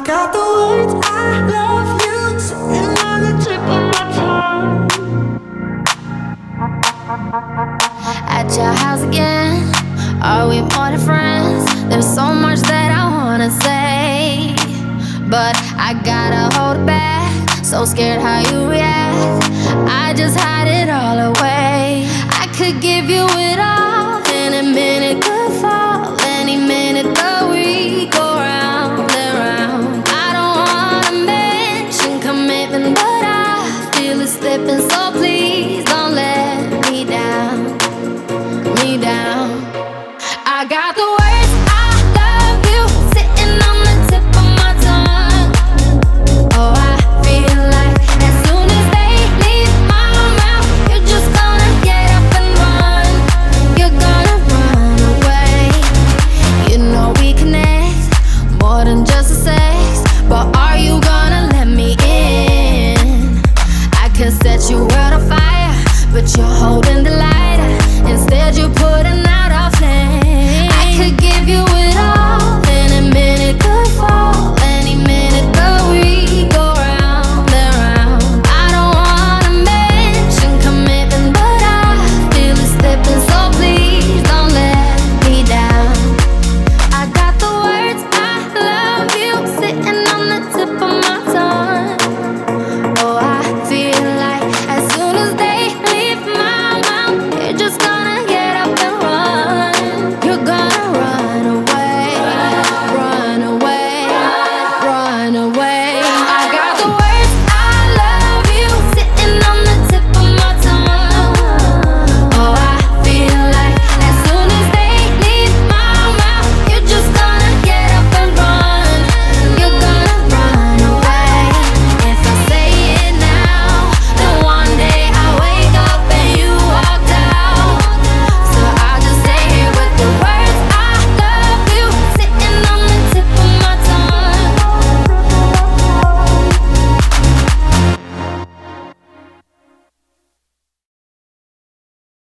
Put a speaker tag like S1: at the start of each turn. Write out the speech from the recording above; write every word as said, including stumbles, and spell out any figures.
S1: got the words I love you sitting on the tip of my tongue.
S2: At your house again, are we more than friends? There's so much that I wanna say, but I gotta hold it back. So scared how you react, I just hide it all away. I could give you it all, any minute could fall, any minute the week go round and round. I don't wanna mention commitment, but I feel it slipping, so please don't let me down, me down. I got the words I love you sitting on the tip of my tongue. Oh, I feel like as soon as they leave my mouth, you're just gonna get up and run. You're gonna run away. You know we connect more than just a sex, but are you gonna let me in? I could set your world on fire, but you're holding the lighter. Instead you put a knife